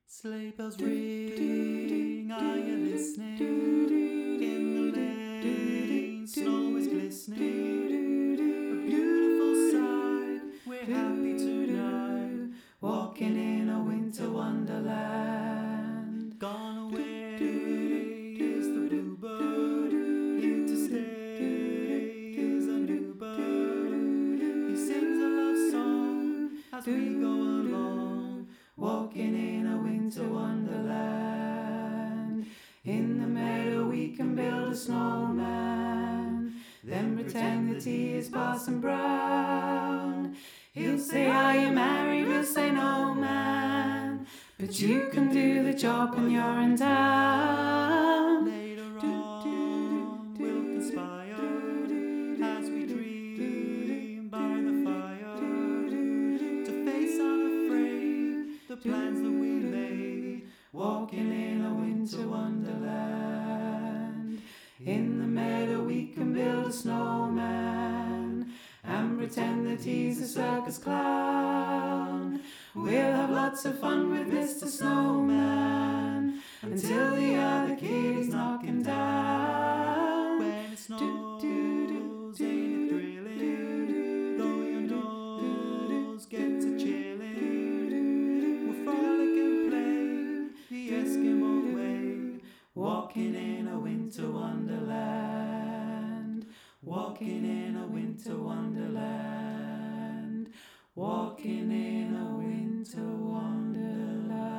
Sleigh bells ring, are you listening? In the lane, snow is glistening. A beautiful sight, we're happy tonight, walking in a winter wonderland. Gone away is the bluebird, here to stay is a new bird. He sings a love song as we go along, walking in a winter wonderland. In the meadow we can build a snowman, then pretend that he is Parson Brown. He'll say, "Are you married?" We'll say, "No, man, but you can do the job when you're in town." Later on we'll conspire as we dream by the fire to face unafraid the plans that we made, walking in a winter wonderland. In the meadow we can build a snowman and pretend that he's a circus clown. We'll have lots of fun with Mr. Snowman until the other kids knock him down. When it snows, ain't it thrilling? Though your nose gets a chilling, we'll frolic and play the Eskimo way, walking in a winter wonderland. Walking in a winter wonderland. Walking in a winter wonderland.